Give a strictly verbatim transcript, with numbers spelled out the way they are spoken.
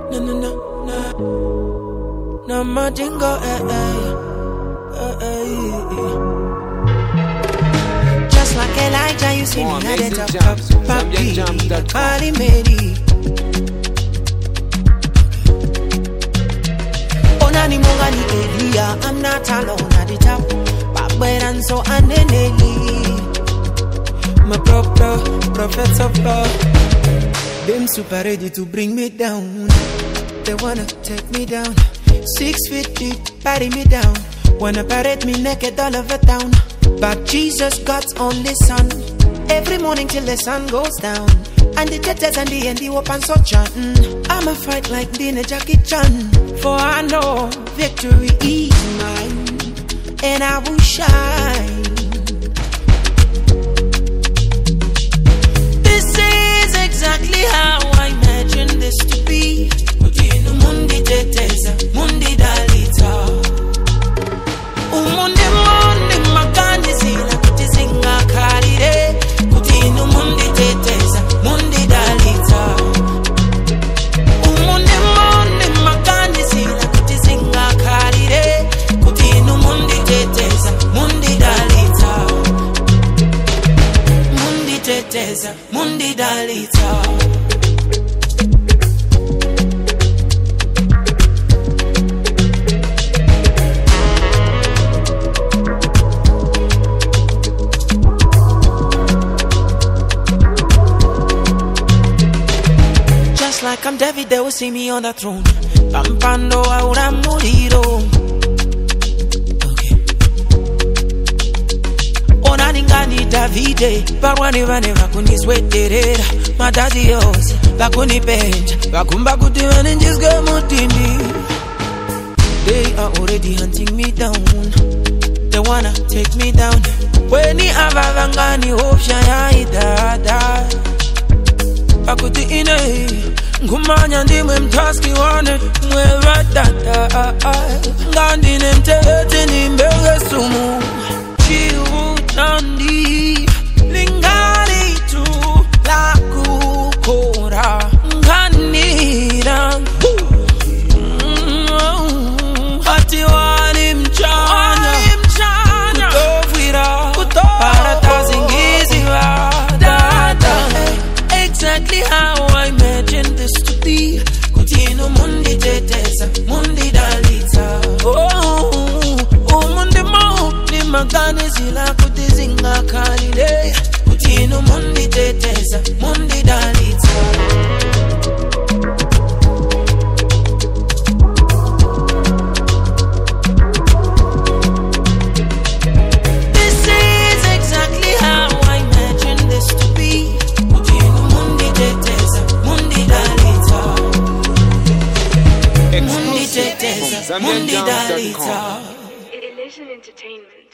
No, no, no, no. No, my jingle, eh, eh. Eh, eh. Just like Elijah, you see me at the top, top, papi, Kali Mary. Onani Mogani Elia, I'm not alone at the top. But and so aneneli, my proper prophets of God. Them super ready to bring me down. They wanna take me down. Six feet deep, party me down. Wanna parade me naked all over town. But Jesus, God's only son. Every morning till the sun goes down. And the judges and the end, the open so chanting. I'ma fight like Dina Jackie Chan. For I know victory is mine. And I will shine. This is exactly how I imagined this to be. Kutinu mundi teteza, mundi dalita. Umundi mundi magani zila kutizinga karire. Kutinu mundi teteza, mundi dalita. Umundi mundi magani zila kutizinga karire. Kutinu mundi teteza, mundi dalita. Mundi teteza, mundi dalita. Just like I'm David, they will see me on the throne. Pampando ahora murido. Onaningani Davide, barwani vane vakuni sweterera, madadi yose, vakuni benja, vakumba kuti vane njiske mutindi. They are already hunting me down. They wanna take me down. Weni avavangani hofya ya idada. Vakuti ine, ngumanya ndimwe mtaski wane, mwewa dada. Ngandine mtete ni mbege sumu. Chiu nandi lingali tu la kukora nganira hati wali mchanya kutofira parata zingizi wa dada. Exactly how I imagined this to be. Kutinu mundi tetesa, mundi dalita. Oh, oh, mundi mo ni magane zila kutizinga kalile. Kutinu mundi tetesa, mundi dalita. This is exactly how I imagined this to be. Kutinu mundi tetesa, mundi dalita. Mundi tetesa, mundi dalita. Illusion Entertainment.